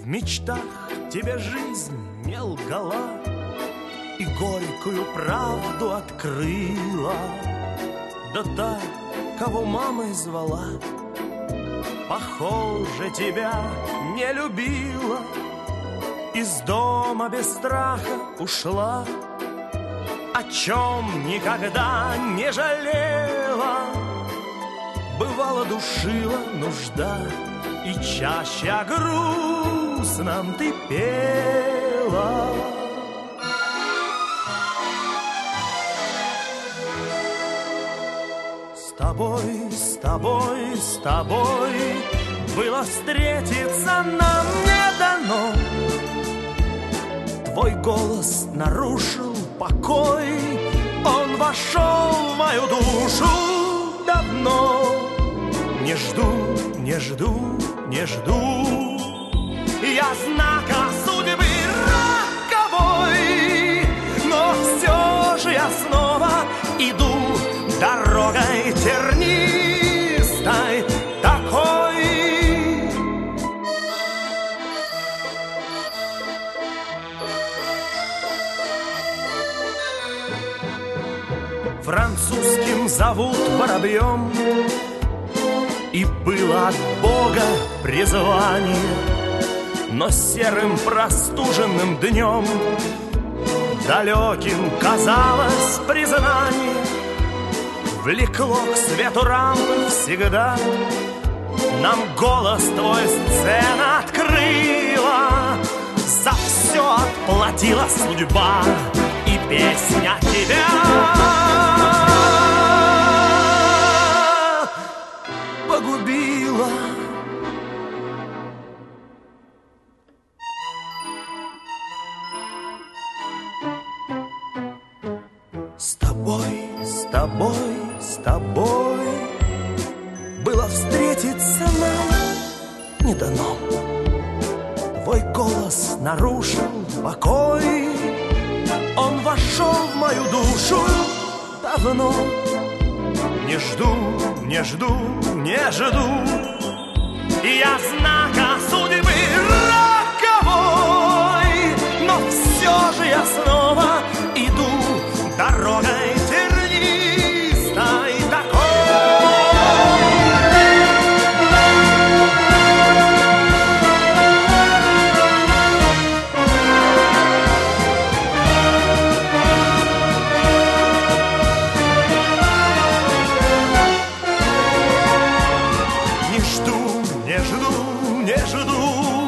В мечтах тебе жизнь не лгала и горькую правду открыла. Да та, кого мамой звала, похоже, тебя не любила. Из дома без страха ушла, о чем никогда не жалела. Бывало, душила нужда, и чаще о грустном ты пела. С тобой, с тобой, с тобой было встретиться нам не дано. Твой голос нарушил покой, он вошел в мою душу давно. Не жду, не жду, не жду я знака судьбы роковой, но все же я снова иду дорогой тернистой такой. Французским зовут воробьем, и было от Бога призвание, но серым простуженным днем далеким казалось признание. Влекло к свету рампы всегда, нам голос твой сцена открыла. За все отплатила судьба и песня тебя погубила. С тобой, с тобой, с тобой было встретиться нам не дано. Твой голос нарушил покой, он вошел в мою душу давно. Не жду, не жду, не жду я знака судьбы роковой, но все же я снова иду дорогой тернистой такой. Не жду, не жду, не жду